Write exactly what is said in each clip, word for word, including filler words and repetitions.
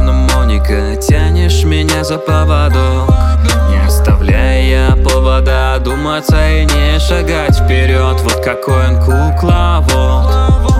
словно Моника, тянешь меня за поводок, не оставляя повода думаться и не шагать вперед. Вот какой он кукловод.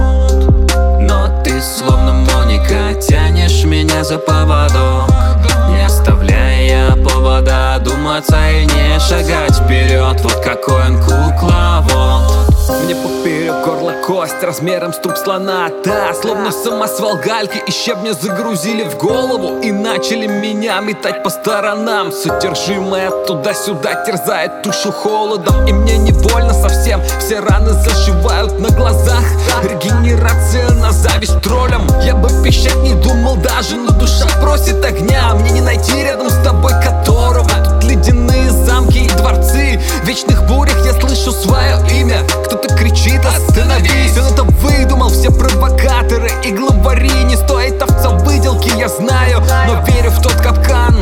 Но ты словно Моника, тянешь меня за поводок, не оставляя повода думаться и не шагать вперед. Вот какой он кукловод. Мне поперек горла кость размером с труп слона. Да, словно самосвал гальки и щебня загрузили в голову и начали меня метать по сторонам. Содержимое туда-сюда терзает душу холодом, и мне невольно совсем все раны зашивают на глазах. Регенерация на зависть троллям. Я бы пищать не думал даже, но душа просит огня. Мне не найти рядом с тобой которого. Тут ледяные замки и дворцы, в вечных бурях я слышу свое имя. Кто-то кричит: остановись! Он это выдумал, все провокаторы и главари. Не стоит овца выделки, я знаю, но верю в тот капкан.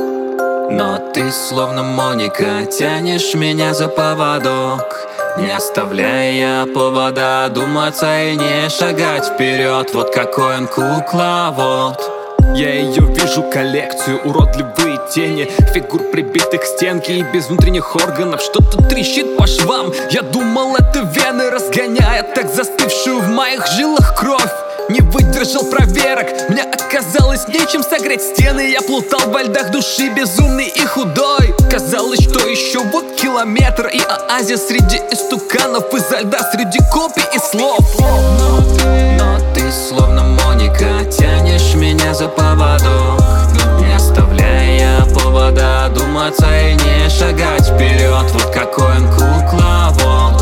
Но ты словно Моника, тянешь меня за поводок, не оставляя повода думаться и не шагать вперед. Вот какой он кукловод. Я ее вижу, коллекцию, уродливые тени фигур, прибитых к стенке и без внутренних органов. Что-то трещит по швам. Я думал, это вены разгоняет так застывшую в моих жилах кровь. Не выдержал проверок, мне оказалось нечем согреть стены. Я плутал во льдах души, безумный и худой. Казалось, что еще вот километр и оазис среди истуканов, изо льда среди копий и слов. Но ты словно Моника, тянешь меня за поводок, не оставляя повода думаться и не шагать вперед. Вот какой он кукловод.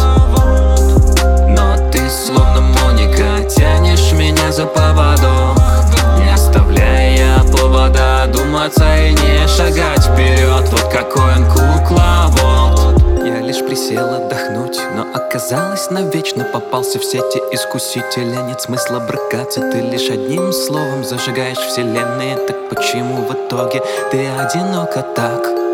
Но ты словно Моника, тянешь меня за поводок, не оставляя повода думаться и не шагать вперед. Вот какой он кукловод. Я лишь присел отдохнуть, но оказалось навечно попался в сети искусителя. Нет смысла брыкаться, ты лишь одним словом зажигаешь вселенные. Так почему в итоге ты одинока так?